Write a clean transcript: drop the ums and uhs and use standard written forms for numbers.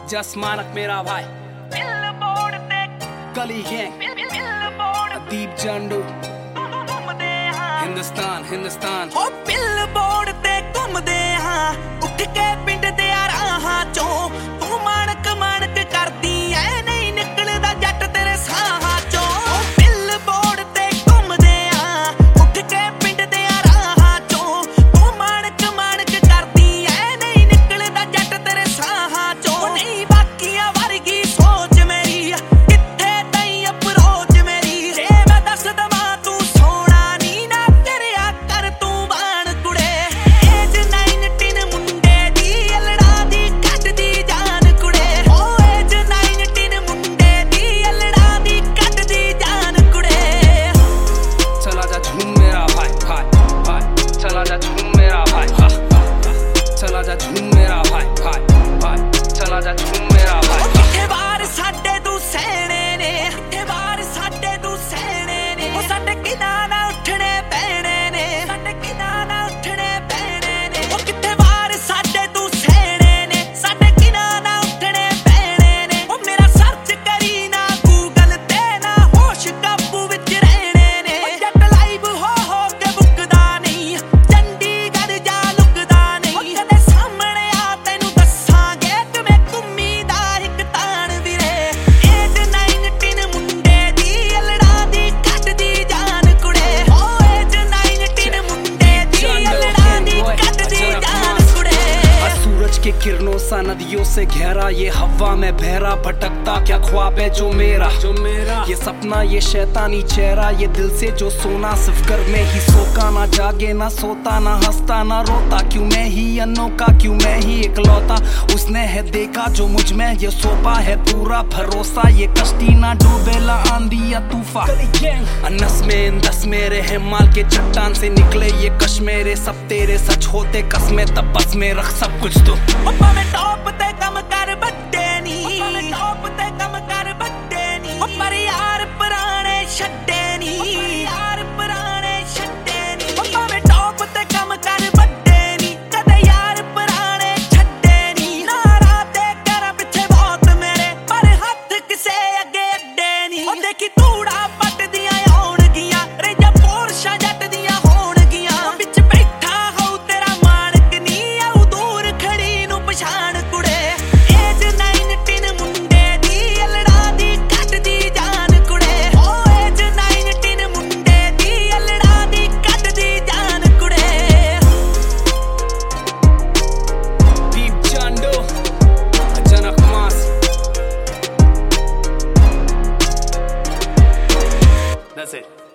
जस मानक मेरा भाई गली गैंग दीप जंडू हिंदुस्तान हिंदुस्तान ओ बिलबोर्ड ते घुमदे हां उठ के पिंड दे राहां चों तू मानक मानक करदी ऐ नहीं निकलदा जट तेरे साहां चों ओ बिलबोर्ड ते घुमदे हां उठ के पिंड दे राहां चों तू मानक मानक करदी ऐ नहीं निकलदा जट तेरे साहां चों नहीं बाकियां वर्गी सोच मेरी किथे तई अप्रोच मेरी जे मैं दस दवां तू सोना नी ना करिया कर तू बाण कुड़े एज 19 मुंडे दी अलड़ा दी कटदी जान कुड़े ओ एज 19 मुंडे दी अलड़ा दी कटदी जान कुड़े चला जा झूम मेरा भाई भाई भाई चला जा झूम मेरा भाई चला जा झूम मेरा भाई भाई भाई चला जा झूम मेरा भाई किथे बार साडे तू सहणे ने किथे बार साडे तू सहणे ने ओ साडे किना ना उठणे पैणे ने साडे किना ना उठणे पैणे ने ओ किथे बार साडे तू सहणे ने साडे किना ना उठणे पैणे ने ओ मेरा सर्च करी ना गूगल ते ना होश काबू विच रहणे ने ओ जट लाइव हो के बुकदा नहीं चंडीगढ़ जा लुकदा नहीं ओ कदे सामने आ तैनू दसांगे किवें घुम्मी दा इक ताण ਵੀਰੇ एज 19 ਮੁੰਡੇ ਦੀ ਅਲੜਾ ਦੀ ਕੱਟਦੀ ਜਾਨ ਕੁੜੇ ਓ एज 19 ਮੁੰਡੇ ਦੀ ਅਲੜਾ ਦੀ ਕੱਟਦੀ ਜਾਨ ਕੁੜੇ सूरज के किरणों सा नदियों से गहरा ये हवा में बहरा भटकता क्या ख्वाब है जो मेरा ये सपना ये शैतानी चेहरा ये दिल से जो सोना सिर्फ घर में ही सोका ना जागे ना सोता ना हंसता ना रोता क्यों मैं ही अनोखा क्यों मैं ही इकलौता उसने है देखा जो मुझ में ये सोपा है पूरा भरोसा ये कश्ती ना डूबे ला आंधी या तूफान नस में दस मेरे है माल के चट्टान से निकले ये कश मेरे सब तेरे सच होते कसमें तब बस में रख सब कुछ तो ओ भाਵੇਂ टॉप ते कम कर बड्डे नी भाਵੇਂ टॉप ते कम कर बड्डे नी ओ पर यार पुराने छड्डे नी यार पुराने छड्डे नी ओ भाਵੇਂ टॉप ते कम कर बड्डे नी कदे यार पुराने छड्डे नी नारा ते कर पिछे बहुत मेरे पर हथ किसे अगे अड्डे नी ओ देखी तूड़ा पटदियां आउणगियां रेजा पोरशा जट दियां होणगियां विच बैठा हो तेरा मानक नी आऊ दूर खड़ी ਨੂੰ ਪਛਾਣ ਕੁੜੇ एज 19 ਮੁੰਡੇ ਦੀ ਅਲੜਾ ਦੀ ਕੱਟਦੀ ਜਾਨ ਕੁੜੇ ਓ एज 19 ਮੁੰਡੇ ਦੀ ਅਲੜਾ ਦੀ ਕੱਟਦੀ ਜਾਨ ਕੁੜੇ दीप जंडू जनक मास That's it